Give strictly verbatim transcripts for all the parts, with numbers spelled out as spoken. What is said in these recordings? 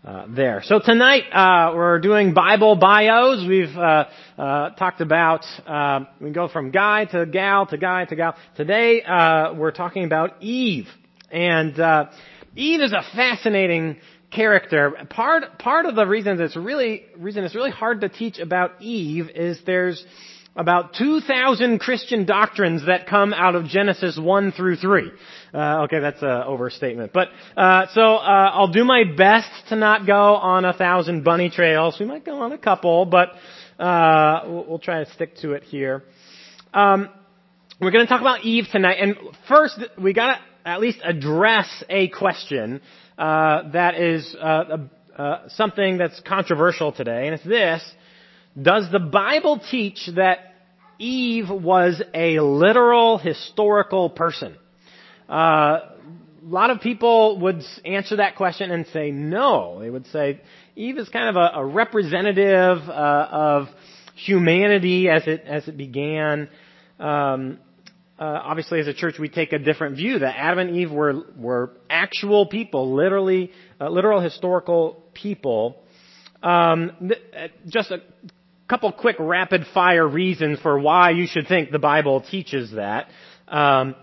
uh, there. So tonight uh, we're doing Bible bios. We've uh, uh, talked about uh, we go from guy to gal to guy to gal. Today uh, we're talking about Eve, and uh, Eve is a fascinating character. Part part of the reason it's really reason it's really hard to teach about Eve is there's about two thousand Christian doctrines that come out of Genesis one through three. Uh, okay, that's an overstatement. But, uh, so, uh, I'll do my best to not go on a thousand bunny trails. We might go on a couple, but, uh, we'll, we'll try to stick to it here. Um, we're gonna talk about Eve tonight, and first, we gotta at least address a question, uh, that is, uh, uh, something that's controversial today, and it's this: does the Bible teach that Eve was a literal historical person? Uh, a lot of people would answer that question and say no. They would say Eve is kind of a, a representative uh, of humanity as it as it began. Um, uh, obviously, as a church, we take a different view that Adam and Eve were were actual people, literally uh, literal historical people. Um, th- just a couple quick rapid fire reasons for why you should think the Bible teaches that. Um,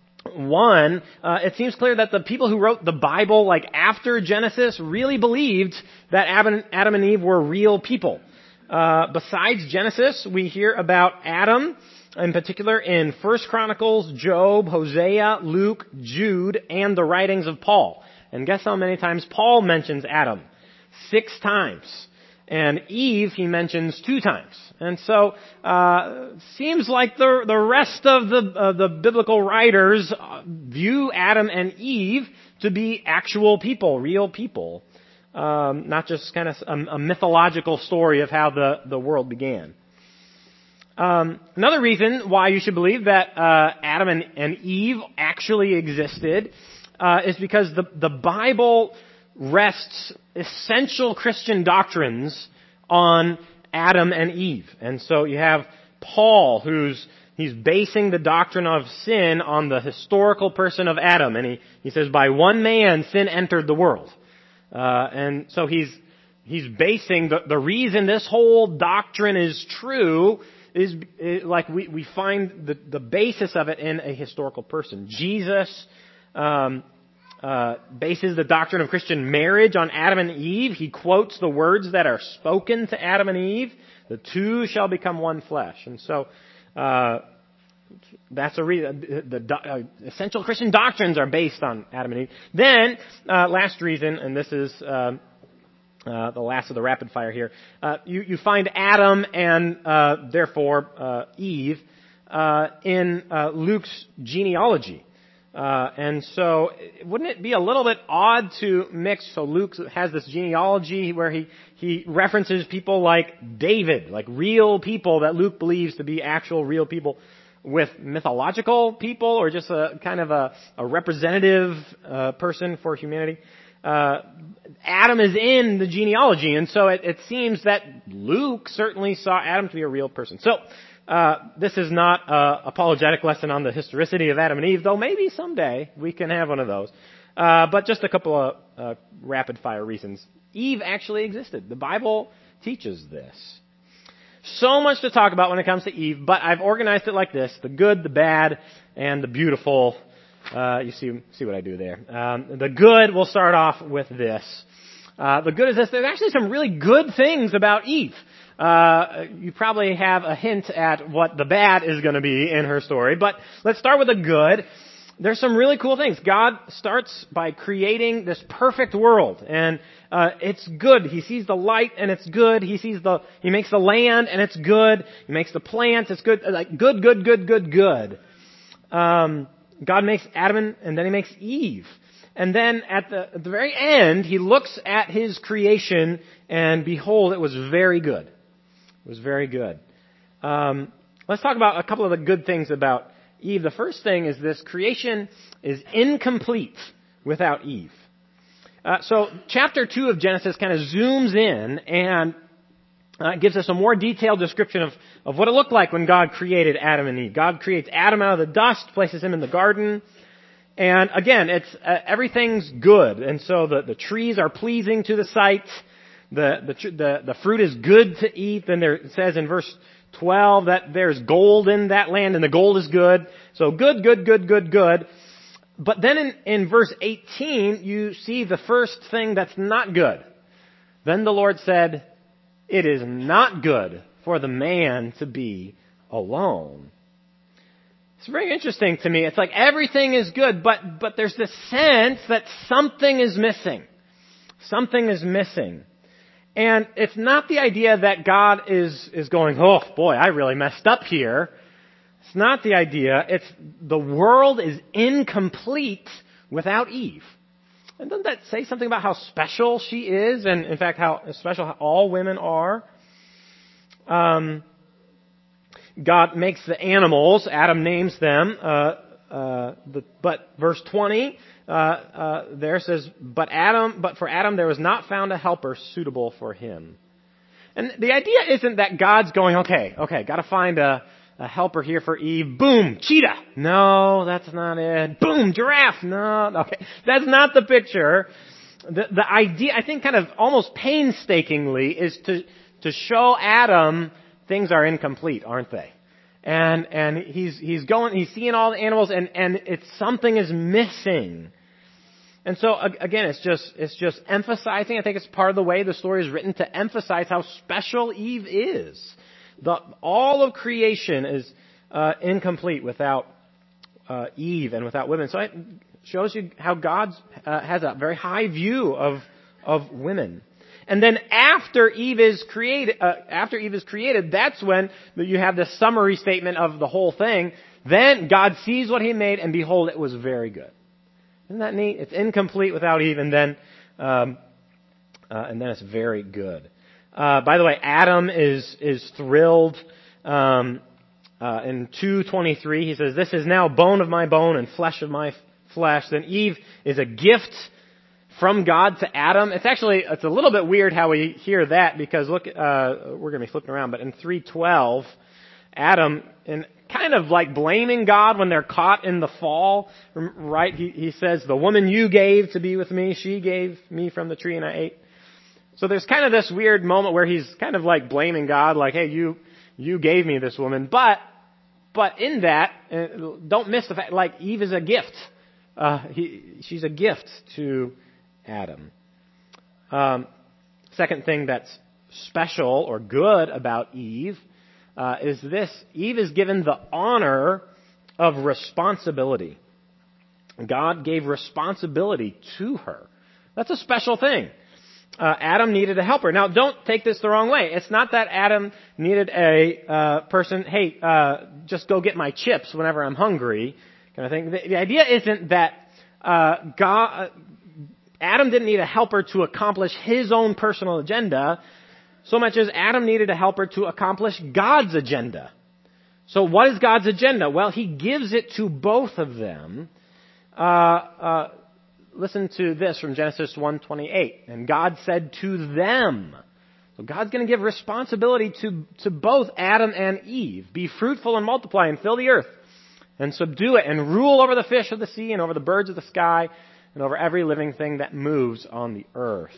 one, uh, it seems clear that the people who wrote the Bible, like after Genesis, really believed that Adam, Adam and Eve were real people. Uh, besides Genesis, we hear about Adam, in particular in First Chronicles, Job, Hosea, Luke, Jude, and the writings of Paul. And guess how many times Paul mentions Adam? Six times. And Eve, he mentions two times. And so, uh, seems like the, the rest of the, uh, the biblical writers view Adam and Eve to be actual people, real people. Um, not just kind of a, a mythological story of how the, the world began. Um, another reason why you should believe that, uh, Adam and, and Eve actually existed, uh, is because the, the Bible rests essential Christian doctrines on Adam and Eve. And so you have Paul, who's, he's basing the doctrine of sin on the historical person of Adam. And he, he says, by one man sin entered the world. Uh, and so he's, he's basing the, the reason this whole doctrine is true is, is like we, we find the, the basis of it in a historical person. Jesus, um, Uh, bases the doctrine of Christian marriage on Adam and Eve. He quotes the words that are spoken to Adam and Eve. The two shall become one flesh. And so, uh, that's a reason. The, the uh, essential Christian doctrines are based on Adam and Eve. Then, uh, last reason, and this is, uh, uh, the last of the rapid fire here, uh, you, you find Adam and, uh, therefore, uh, Eve, uh, in, uh, Luke's genealogy. Uh, and so, wouldn't it be a little bit odd to mix, so Luke has this genealogy where he, he references people like David, like real people that Luke believes to be actual real people, with mythological people, or just a kind of a, a representative, uh, person for humanity. Uh, Adam is in the genealogy, and so it, it seems that Luke certainly saw Adam to be a real person. So, Uh, this is not an apologetic lesson on the historicity of Adam and Eve, though maybe someday we can have one of those. Uh, but just a couple of uh, rapid-fire reasons. Eve actually existed. The Bible teaches this. So much to talk about when it comes to Eve, but I've organized it like this: the good, the bad, and the beautiful. Uh, you see, see what I do there. Um, the good, we'll start off with this. Uh, the good is this: there's actually some really good things about Eve. Uh, you probably have a hint at what the bad is going to be in her story, but let's start with the good. There's some really cool things. God starts by creating this perfect world, and uh, it's good. He sees the light, and it's good. He sees the, he makes the land, and it's good. He makes the plants, it's good. Like good, good, good, good, good. Um, God makes Adam, and then He makes Eve. And then at the, at the very end, He looks at His creation, and behold, it was very good. It was very good. Um, let's talk about a couple of the good things about Eve. The first thing is this: creation is incomplete without Eve. Uh, so chapter two of Genesis kind of zooms in and uh, gives us a more detailed description of, of what it looked like when God created Adam and Eve. God creates Adam out of the dust, places him in the garden, And again, it's uh, everything's good, and so the, the trees are pleasing to the sight. The the the the fruit is good to eat. Then there it says in verse twelve that there's gold in that land, and the gold is good. So good, good, good, good, good. But then in, in verse eighteen, you see the first thing that's not good. Then the Lord said, "It is not good for the man to be alone." It's very interesting to me. It's like everything is good, but, but there's this sense that something is missing. Something is missing. And it's not the idea that God is, is going, oh boy, I really messed up here. It's not the idea. It's the world is incomplete without Eve. And doesn't that say something about how special she is? And in fact, how special all women are? Um, God makes the animals. Adam names them. Uh, uh, the, but verse twenty uh, uh, there says, "But Adam, but for Adam there was not found a helper suitable for him." And the idea isn't that God's going, okay, okay, got to find a, a helper here for Eve. Boom, cheetah. No, that's not it. Boom, giraffe. No, okay, that's not the picture. The, the idea, I think, kind of almost painstakingly, is to to show Adam things are incomplete, aren't they? And and he's he's going, he's seeing all the animals, and and it's something is missing. And so again, it's just it's just emphasizing. I think it's part of the way the story is written to emphasize how special Eve is. The all of creation is uh, incomplete without uh, Eve and without women. So it shows you how God uh, has a very high view of of women. And then after Eve is created, uh, after Eve is created, that's when you have this summary statement of the whole thing. Then God sees what He made, and behold, it was very good. Isn't that neat? It's incomplete without Eve, and then, um, uh, and then it's very good. Uh, by the way, Adam is is thrilled. Um, uh, in two twenty-three, he says, "This is now bone of my bone and flesh of my flesh." Then Eve is a gift from God to Adam. It's actually, it's a little bit weird how we hear that, because look, uh, we're going to be flipping around, but in three twelve, Adam, and kind of like blaming God when they're caught in the fall, right? He, he says, "The woman you gave to be with me, she gave me from the tree and I ate." So there's kind of this weird moment where he's kind of like blaming God, like, "Hey, you, you gave me this woman." But, but in that, don't miss the fact, like, Eve is a gift. Uh, he, she's a gift to Adam. Um, second thing that's special or good about Eve uh, is this. Eve is given the honor of responsibility. God gave responsibility to her. That's a special thing. Uh, Adam needed a helper. Now, don't take this the wrong way. It's not that Adam needed a uh, person, hey, uh, just go get my chips whenever I'm hungry, kind of thing. The, the idea isn't that uh, God... Adam didn't need a helper to accomplish his own personal agenda so much as Adam needed a helper to accomplish God's agenda. So what is God's agenda? Well, He gives it to both of them. Uh, uh, listen to this from Genesis one twenty-eight. "And God said to them," so God's going to give responsibility to, to both Adam and Eve. "Be fruitful and multiply and fill the earth and subdue it and rule over the fish of the sea and over the birds of the sky and over every living thing that moves on the earth."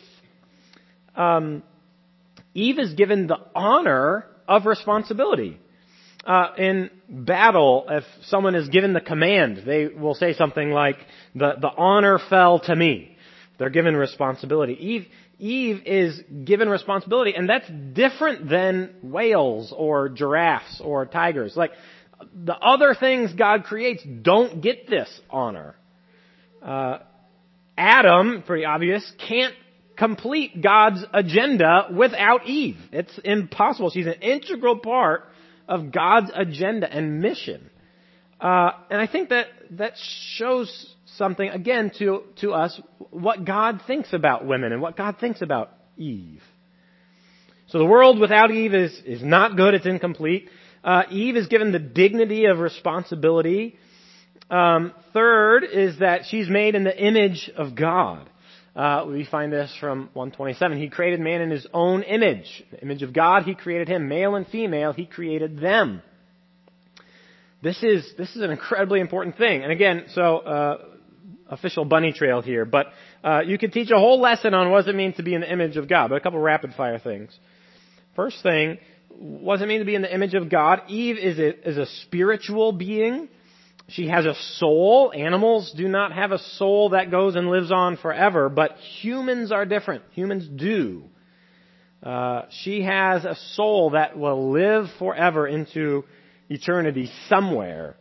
Um, Eve is given the honor of responsibility. Uh, in battle, if someone is given the command, they will say something like, the, the honor fell to me. They're given responsibility. Eve, Eve is given responsibility, and that's different than whales or giraffes or tigers. Like, the other things God creates don't get this honor. Uh, Adam, pretty obvious, can't complete God's agenda without Eve. It's impossible. She's an integral part of God's agenda and mission. Uh, and I think that that shows something, again, to, to us, what God thinks about women and what God thinks about Eve. So the world without Eve is, is not good. It's incomplete. Uh, Eve is given the dignity of responsibility. Um, third is that she's made in the image of God. Uh, we find this from one twenty-seven. He created man in His own image. The image of God, He created him. Male and female, He created them. This is, this is an incredibly important thing. And again, so, uh, official bunny trail here, but uh, you could teach a whole lesson on what does it mean to be in the image of God. But a couple rapid fire things. First thing, what does it mean to be in the image of God? Eve is a, is a spiritual being. She has a soul. Animals do not have a soul that goes and lives on forever, but humans are different. Humans do. Uh, she has a soul that will live forever into eternity somewhere.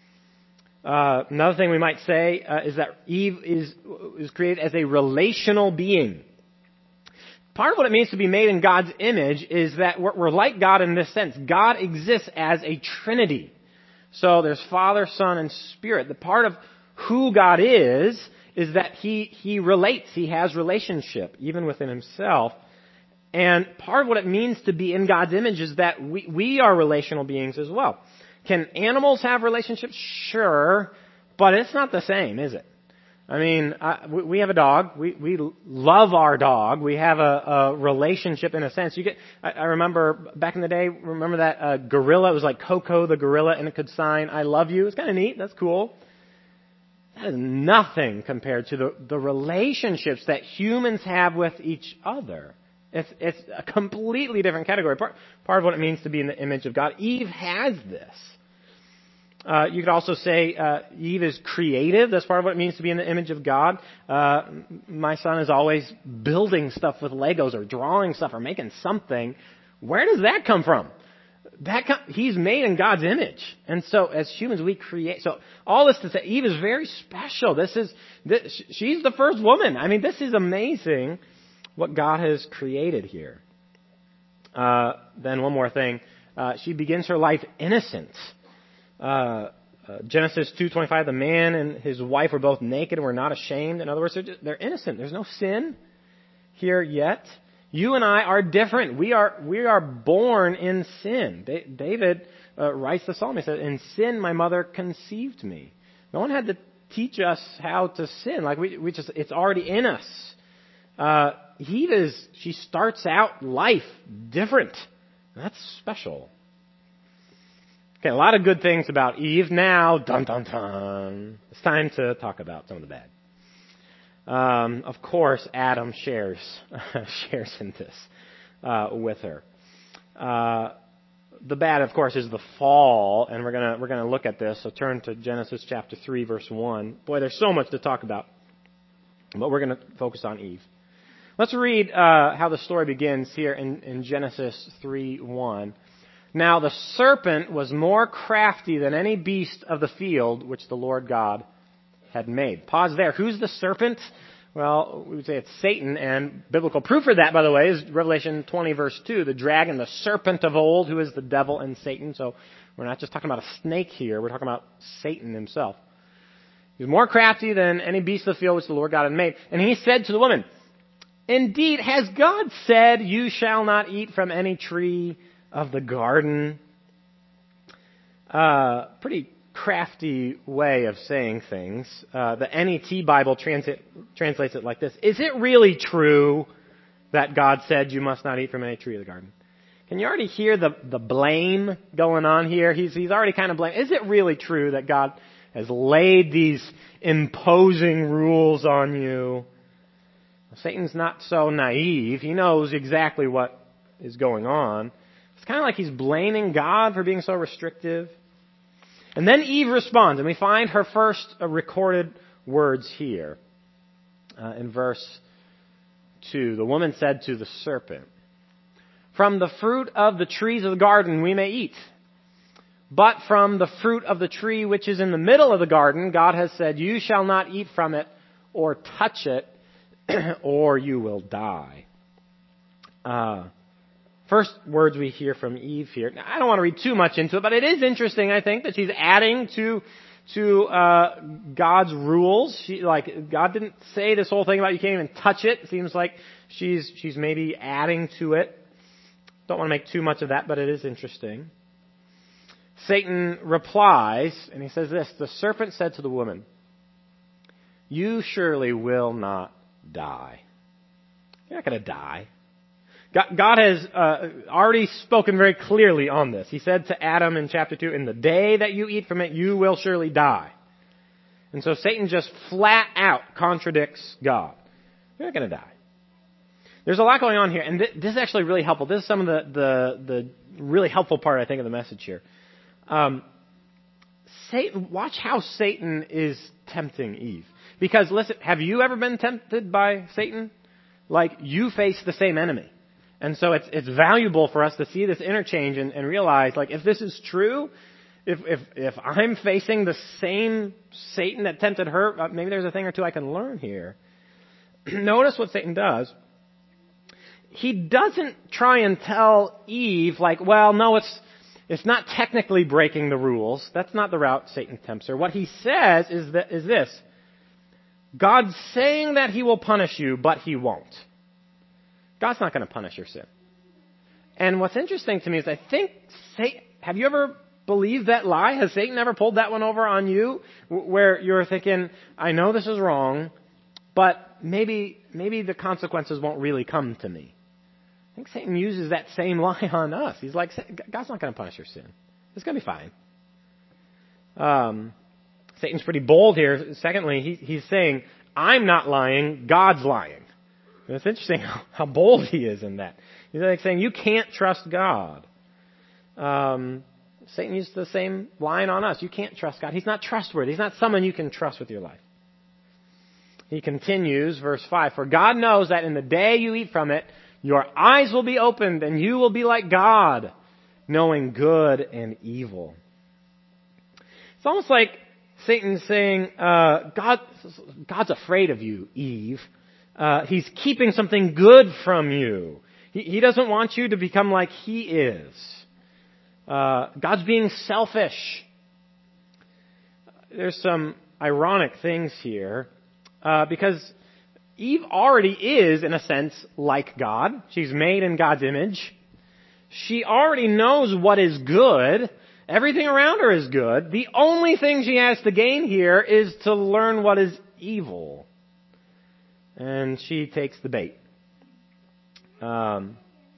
Uh, another thing we might say uh, is that Eve is is created as a relational being. Part of what it means to be made in God's image is that we're, we're like God in this sense. God exists as a Trinity. So there's Father, Son, and Spirit. The part of who God is is that He He relates. He has relationship, even within Himself. And part of what it means to be in God's image is that we, we are relational beings as well. Can animals have relationships? Sure, but it's not the same, is it? I mean, I, we, we have a dog. We we love our dog. We have a, a relationship in a sense. You get. I, I remember back in the day. Remember that uh, gorilla? It was like Coco the gorilla, and it could sign "I love you." It's kind of neat. That's cool. That is nothing compared to the the relationships that humans have with each other. It's, it's a completely different category. Part, part of what it means to be in the image of God. Eve has this. Uh, you could also say uh, Eve is creative. That's part of what it means to be in the image of God. Uh, my son is always building stuff with Legos or drawing stuff or making something. Where does that come from? That com- he's made in God's image, and so as humans we create. So all this to say, Eve is very special. This is this, she's the first woman. I mean, this is amazing. What God has created here. Uh, then one more thing. Uh, she begins her life innocent. Uh, uh, Genesis two twenty-five, the man and his wife were both naked and were not ashamed. In other words, they're, just, they're innocent. There's no sin here yet. You and I are different. We are we are born in sin. Da- David uh, writes the psalm. He says, "In sin my mother conceived me." No one had to teach us how to sin. Like we, we just, it's already in us. Uh, Eve is, she starts out life different. That's special. Okay, a lot of good things about Eve. Now, dun dun dun. It's time to talk about some of the bad. Um, of course, Adam shares shares in this uh, with her. Uh, the bad, of course, is the fall, and we're gonna we're gonna look at this. So turn to Genesis chapter three, verse one. Boy, there's so much to talk about, but we're gonna focus on Eve. Let's read uh, how the story begins here in, in Genesis three one. Now the serpent was more crafty than any beast of the field which the Lord God had made. Pause there. Who's the serpent? Well, we would say it's Satan, and biblical proof for that, by the way, is Revelation twenty, verse two, the dragon, the serpent of old, who is the devil and Satan. So we're not just talking about a snake here. We're talking about Satan himself. He was more crafty than any beast of the field which the Lord God had made. And he said to the woman, "Indeed, has God said, you shall not eat from any tree of the garden?" Uh, pretty crafty way of saying things. Uh, the N E T Bible transit, translates it like this. Is it really true that God said you must not eat from any tree of the garden? Can you already hear the, the blame going on here? He's, he's already kind of blamed. Is it really true that God has laid these imposing rules on you? Satan's not so naive. He knows exactly what is going on. It's kind of like he's blaming God for being so restrictive. And then Eve responds, and we find her first uh, recorded words here uh, in verse two. The woman said to the serpent, "From the fruit of the trees of the garden we may eat. But from the fruit of the tree which is in the middle of the garden, God has said, you shall not eat from it or touch it, or you will die." Uh, first words we hear from Eve here. Now, I don't want to read too much into it, but it is interesting, I think, that she's adding to to uh, God's rules. She, like God didn't say this whole thing about you can't even touch it. It seems like she's she's maybe adding to it. Don't want to make too much of that, but it is interesting. Satan replies, and he says this: "The serpent said to the woman, you surely will not die." You're not going to die. God, God has uh, already spoken very clearly on this. He said to Adam in chapter two, "In the day that you eat from it, you will surely die." And so Satan just flat out contradicts God. You're not going to die. There's a lot going on here, and th- this is actually really helpful. This is some of the, the, the really helpful part, I think, of the message here. Um, Satan, watch how Satan is tempting Eve. Because, listen, have you ever been tempted by Satan? Like, you face the same enemy. And so it's it's valuable for us to see this interchange and, and realize, like, if this is true, if, if, if I'm facing the same Satan that tempted her, maybe there's a thing or two I can learn here. Notice what Satan does. He doesn't try and tell Eve, like, well, no, it's it's not technically breaking the rules. That's not the route Satan tempts her. What he says is that is this. God's saying that he will punish you, but he won't. God's not going to punish your sin. And what's interesting to me is I think, Satan, have you ever believed that lie? Has Satan ever pulled that one over on you? Where you're thinking, I know this is wrong, but maybe maybe the consequences won't really come to me. I think Satan uses that same lie on us. He's like, God's not going to punish your sin. It's going to be fine. Um, Satan's pretty bold here. Secondly, he, he's saying, I'm not lying, God's lying. And it's interesting how, how bold he is in that. He's like saying, you can't trust God. Um, Satan used the same line on us. You can't trust God. He's not trustworthy. He's not someone you can trust with your life. He continues, verse five, for God knows that in the day you eat from it, your eyes will be opened and you will be like God, knowing good and evil. It's almost like Satan's saying, uh, God, God's afraid of you, Eve. Uh, he's keeping something good from you. He, he doesn't want you to become like he is. Uh, God's being selfish. There's some ironic things here, uh, because Eve already is, in a sense, like God. She's made in God's image. She already knows what is good. Everything around her is good. The only thing she has to gain here is to learn what is evil. And she takes the bait. Um,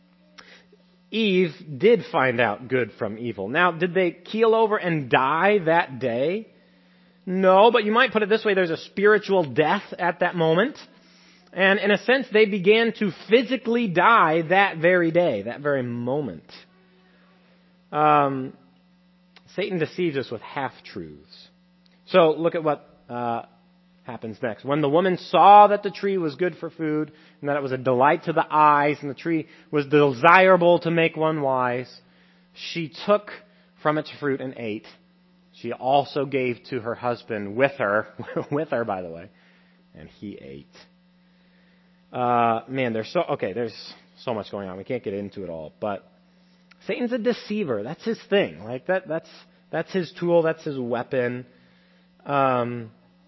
Eve did find out good from evil. Now, did they keel over and die that day? No, but you might put it this way. There's a spiritual death at that moment. And in a sense, they began to physically die that very day, that very moment. Um, Satan deceives us with half-truths. So look at what uh, happens next. When the woman saw that the tree was good for food, and that it was a delight to the eyes, and the tree was desirable to make one wise, she took from its fruit and ate. She also gave to her husband with her, with her, by the way, and he ate. Uh, man, there's so, okay, there's so much going on. We can't get into it all, but Satan's a deceiver. That's his thing. Like that, that's, that's his tool. That's his weapon. Um,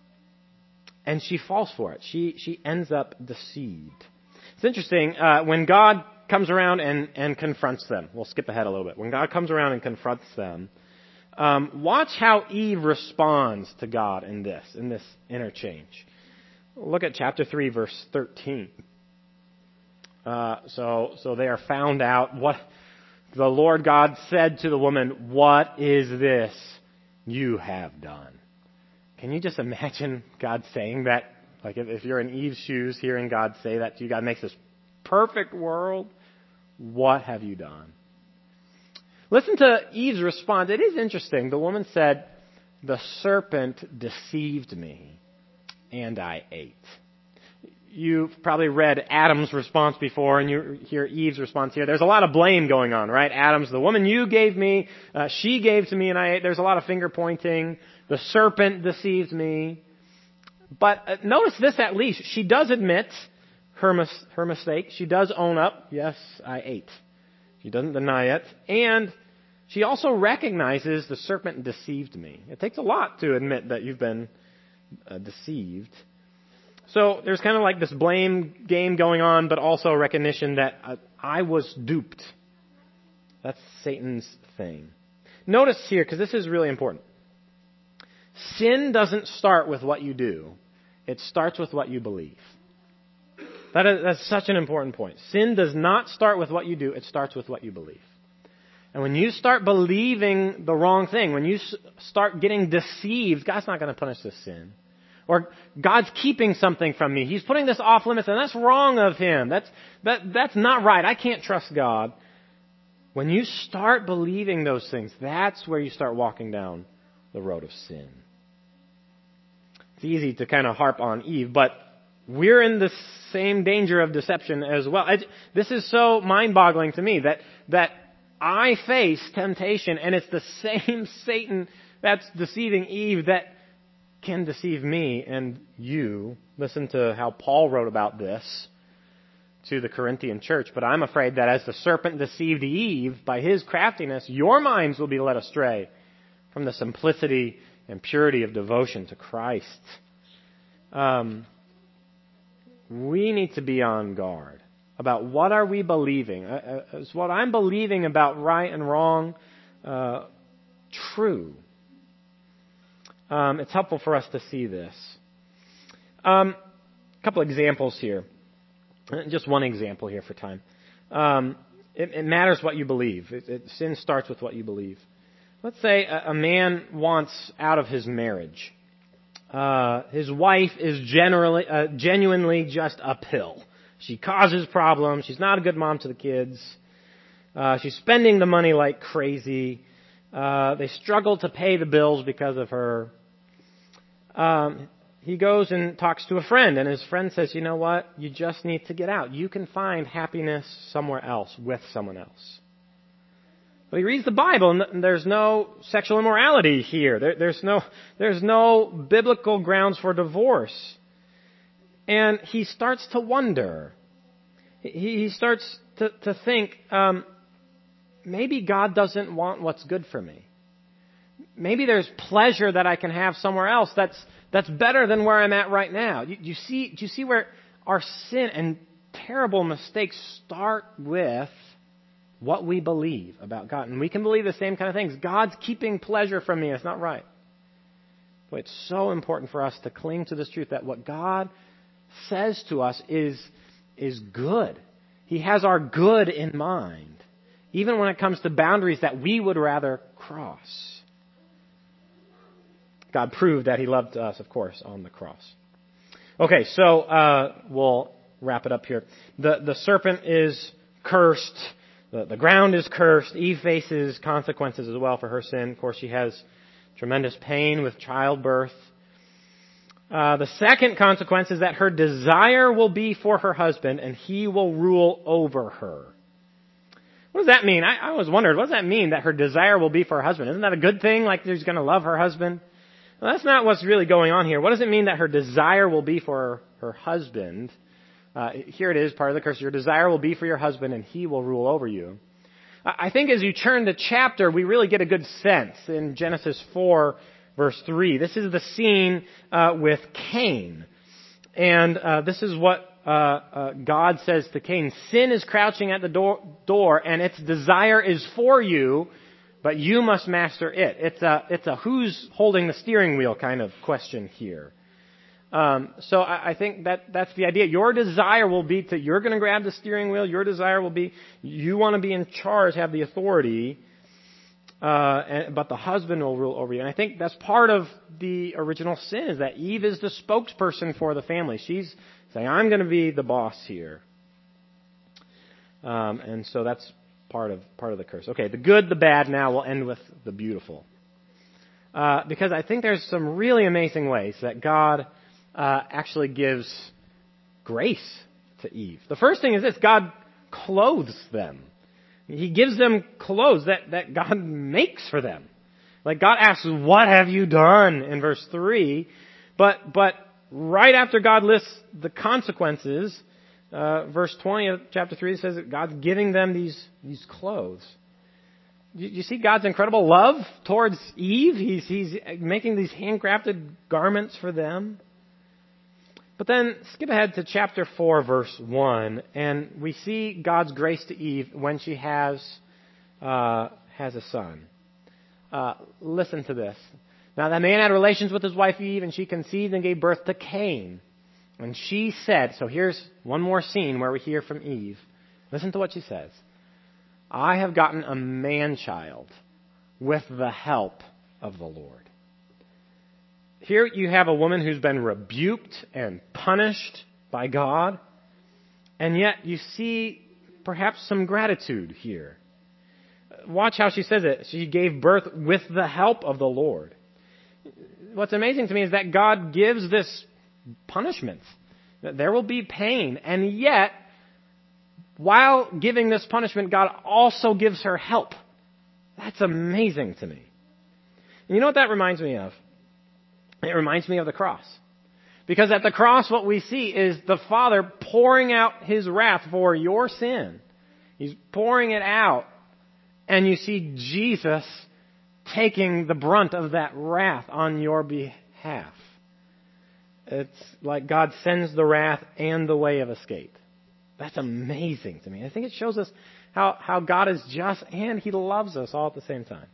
and she falls for it. She, she ends up deceived. It's interesting, uh, when God comes around and, and confronts them. We'll skip ahead a little bit. When God comes around and confronts them, um, watch how Eve responds to God in this, in this interchange. Look at chapter three, verse thirteen. Uh, so, so they are found out. What the Lord God said to the woman, "What is this you have done?" Can you just imagine God saying that? Like if, if you're in Eve's shoes, hearing God say that to you, God makes this perfect world. What have you done? Listen to Eve's response. It is interesting. The woman said, "The serpent deceived me, and I ate." You've probably read Adam's response before, and you hear Eve's response here. There's a lot of blame going on, right? Adam's the woman you gave me, uh, she gave to me, and I ate. There's a lot of finger pointing. The serpent deceived me. But uh, notice this at least. She does admit her mis- her mistake. She does own up. Yes, I ate. She doesn't deny it. And she also recognizes the serpent deceived me. It takes a lot to admit that you've been uh, deceived. So there's kind of like this blame game going on, but also recognition that uh, I was duped. That's Satan's thing. Notice here, because this is really important. Sin doesn't start with what you do. It starts with what you believe. That is, that's such an important point. Sin does not start with what you do. It starts with what you believe. And when you start believing the wrong thing, when you s- start getting deceived, God's not going to punish this sin. Or God's keeping something from me. He's putting this off limits, and that's wrong of Him. That's, that, that's not right. I can't trust God. When you start believing those things, that's where you start walking down the road of sin. It's easy to kind of harp on Eve, but we're in the same danger of deception as well. I, this is so mind-boggling to me that, that I face temptation, and it's the same Satan that's deceiving Eve that can deceive me and you. Listen to how Paul wrote about this to the Corinthian church. But I'm afraid that as the serpent deceived Eve by his craftiness, your minds will be led astray from the simplicity and purity of devotion to Christ. Um, we need to be on guard about what are we believing. Uh, is what I'm believing about right and wrong uh, true? Um, it's helpful for us to see this. Um, a couple examples here. Just one example here for time. Um, it, it matters what you believe. It, it, sin starts with what you believe. Let's say a, a man wants out of his marriage. Uh, his wife is generally, uh, genuinely just a pill. She causes problems. She's not a good mom to the kids. Uh, she's spending the money like crazy. Uh, they struggle to pay the bills because of her. Um, he goes and talks to a friend, and his friend says, you know what? You just need to get out. You can find happiness somewhere else with someone else. But he reads the Bible, and there's no sexual immorality here. There, there's no, there's no biblical grounds for divorce. And he starts to wonder. He, he starts to, to think, um, maybe God doesn't want what's good for me. Maybe there's pleasure that I can have somewhere else that's that's better than where I'm at right now. You, you see, do you see where our sin and terrible mistakes start with what we believe about God? And we can believe the same kind of things. God's keeping pleasure from me. It's not right. But it's so important for us to cling to this truth that what God says to us is, is good. He has our good in mind, even when it comes to boundaries that we would rather cross. God proved that He loved us, of course, on the cross. Okay, so uh, we'll wrap it up here. The the serpent is cursed. The, the ground is cursed. Eve faces consequences as well for her sin. Of course, she has tremendous pain with childbirth. Uh, the second consequence is that her desire will be for her husband, and he will rule over her. What does that mean? I, I always wondered, what does that mean, that her desire will be for her husband? Isn't that a good thing, like she's going to love her husband? Well, that's not what's really going on here. What does it mean that her desire will be for her husband? Uh, here it is, part of the curse. Your desire will be for your husband, and he will rule over you. I think as you turn the chapter, we really get a good sense in Genesis four, verse three. This is the scene uh, with Cain. And uh, this is what uh, uh, God says to Cain. Sin is crouching at the door, door, and its desire is for you, but you must master it. It's a, it's a who's holding the steering wheel kind of question here. Um, so I, I think that that's the idea. Your desire will be to, you're going to grab the steering wheel. Your desire will be, you want to be in charge, have the authority, uh, and, but the husband will rule over you. And I think that's part of the original sin, is that Eve is the spokesperson for the family. She's saying, I'm going to be the boss here. Um, and so that's part of part of the curse. Okay, the good, the bad. Now we'll end with the beautiful, uh, because I think there's some really amazing ways that God uh, actually gives grace to Eve. The first thing is this: God clothes them. He gives them clothes that that God makes for them. Like God asks, "What have you done?" in verse three, but but right after God lists the consequences. Uh, verse twenty of chapter three says that God's giving them these, these clothes. You, you see God's incredible love towards Eve? He's, he's making these handcrafted garments for them. But then skip ahead to chapter four, verse one, and we see God's grace to Eve when she has, uh, has a son. Uh, listen to this. Now that man had relations with his wife Eve, and she conceived and gave birth to Cain. And she said, so here's one more scene where we hear from Eve. Listen to what she says. I have gotten a man-child with the help of the Lord. Here you have a woman who's been rebuked and punished by God, and yet you see perhaps some gratitude here. Watch how she says it. She gave birth with the help of the Lord. What's amazing to me is that God gives this punishment. That there will be pain, and yet, while giving this punishment, God also gives her help. That's amazing to me. And you know what that reminds me of? It reminds me of the cross. Because at the cross, what we see is the Father pouring out His wrath for your sin. He's pouring it out. And you see Jesus taking the brunt of that wrath on your behalf. It's like God sends the wrath and the way of escape. That's amazing to me. I think it shows us how, how God is just and He loves us all at the same time.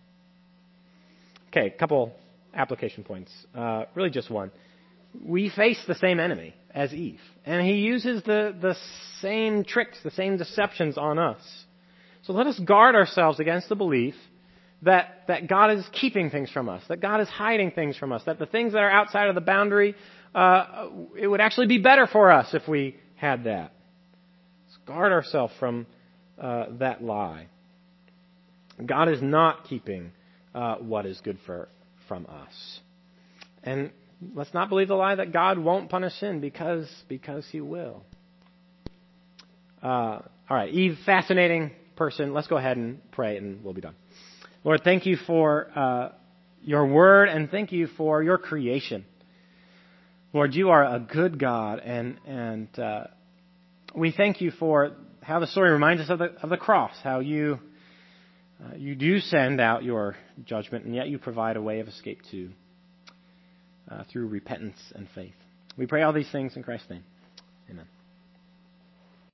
Okay, a couple application points. Uh, really just one. We face the same enemy as Eve. And he uses the, the same tricks, the same deceptions on us. So let us guard ourselves against the belief that, that God is keeping things from us, that God is hiding things from us, that the things that are outside of the boundary, uh, it would actually be better for us if we had that. Let's guard ourselves from uh, that lie. God is not keeping uh, what is good for from us. And let's not believe the lie that God won't punish sin because, because He will. Uh, all right, Eve, fascinating person. Let's go ahead and pray and we'll be done. Lord, thank You for uh, Your word and thank You for Your creation. Lord, You are a good God, and and uh, we thank You for how the story reminds us of the of the cross, how You uh, You do send out Your judgment, and yet You provide a way of escape too, uh, through repentance and faith. We pray all these things in Christ's name. Amen.